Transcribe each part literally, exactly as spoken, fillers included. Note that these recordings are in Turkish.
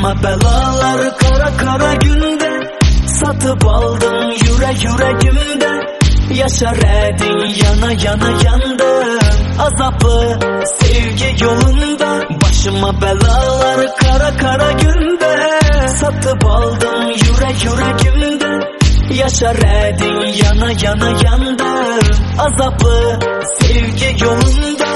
Başıma belalar kara kara günde, satıp aldım yüre yüreğimde. Yaşar edin yana yana yandım, azaplı sevgi yolunda. Başıma belalar kara kara günde, satıp aldım yüre yüreğimde. Yaşar edin yana yana yandım, azaplı sevgi yolunda.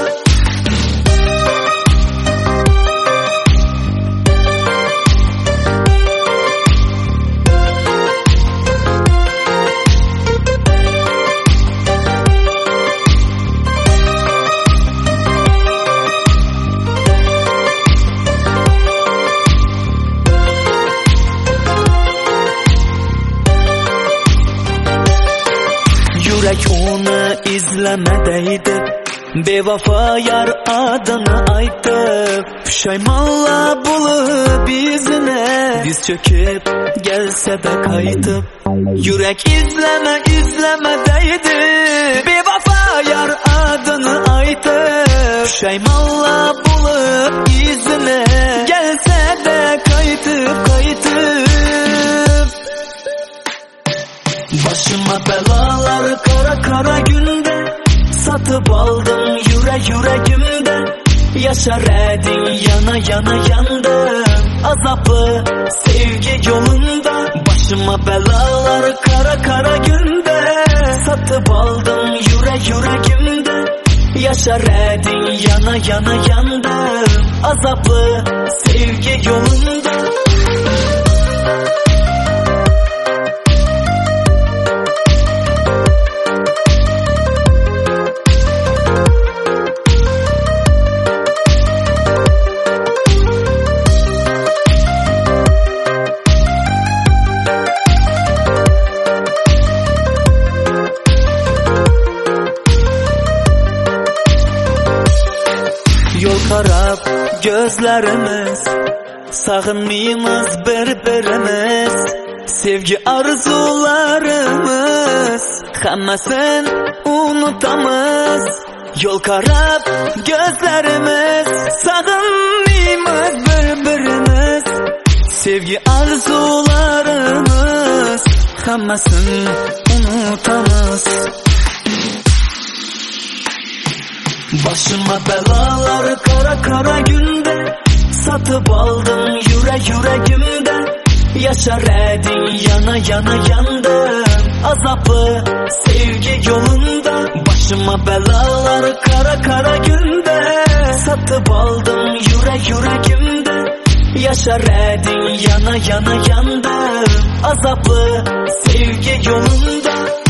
Yürek onu izlemedeydi, bevafa yar adını aydı. Pişaymanla bulup yüzüne diz çöküp gelse de kayıtıp. Yürek izleme izlemedeydi, bevafa yar adını aydı. Pişaymanla bulup yüzüne gelse de kayıtıp kayıtıp. Başıma belalar kara kara günde, satıp aldım yüre yüreğimde. Yaşar edin yana yana yandım, azaplı sevgi yolunda. Başıma belalar kara kara günde, satıp aldım yüre yüreğimde. Yaşar edin yana yana yandım, azaplı sevgi yolunda. Yol karab gözlerimiz, sağınmayımız birbirimiz. Sevgi arzularımız, hammasini unutamız. Yol karab gözlerimiz, sağınmayımız birbirimiz. Sevgi arzularımız, hammasini unutamız. Başıma belalar kara kara günde, satıp aldım yüre yüreğimde. Yaşar edin yana yana yandım, azaplı sevgi yolunda. Başıma belalar kara kara günde, satıp aldım yüre yüreğimde. Yaşar edin yana yana yandım, azaplı sevgi yolunda.